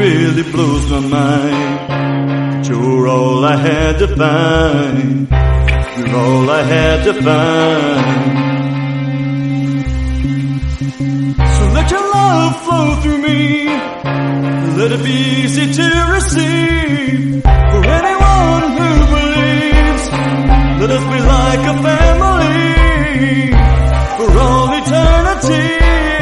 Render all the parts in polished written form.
really blows my mind. You're all I had to find. You're all I had to find. So let your love flow through me. Let it be easy to receive. For anyone who believes, let us be like a family for all eternity.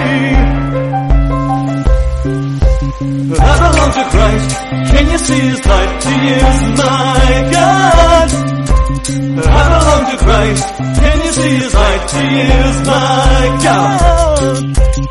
I belong to Christ. Can you see His light? He is my God. I belong to Christ. Can you see His light? He is my God.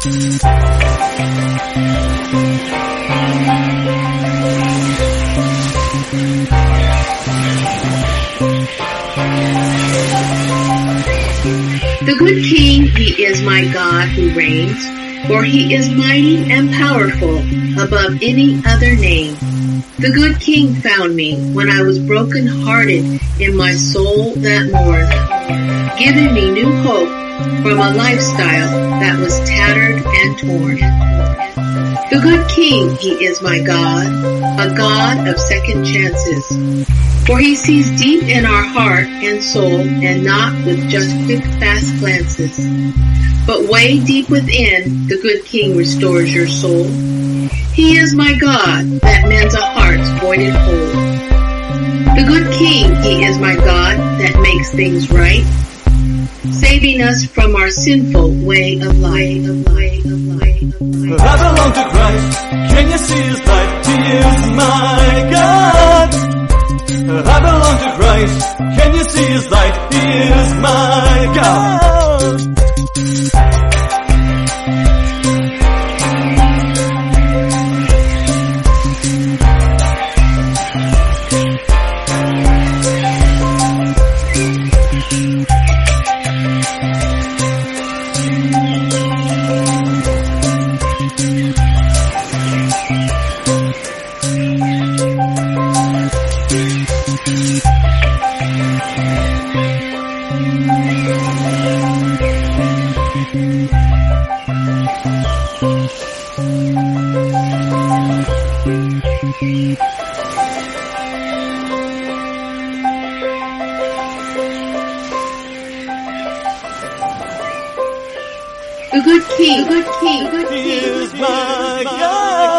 The good King, He is my God who reigns, for He is mighty and powerful above any other name. The good King found me when I was broken-hearted in my soul that mourned, giving me new hope from a lifestyle that was tattered and torn. The good King, He is my God, a God of second chances. For He sees deep in our heart and soul and not with just quick, fast glances. But way deep within, the good King restores your soul. He is my God that mends a heart's voided hole. The good King, He is my God that makes things right, saving us from our sinful way of life. I belong to Christ. Can you see His light? He is my God. I belong to Christ. Can you see His light? He is my God. The good King, He is my God.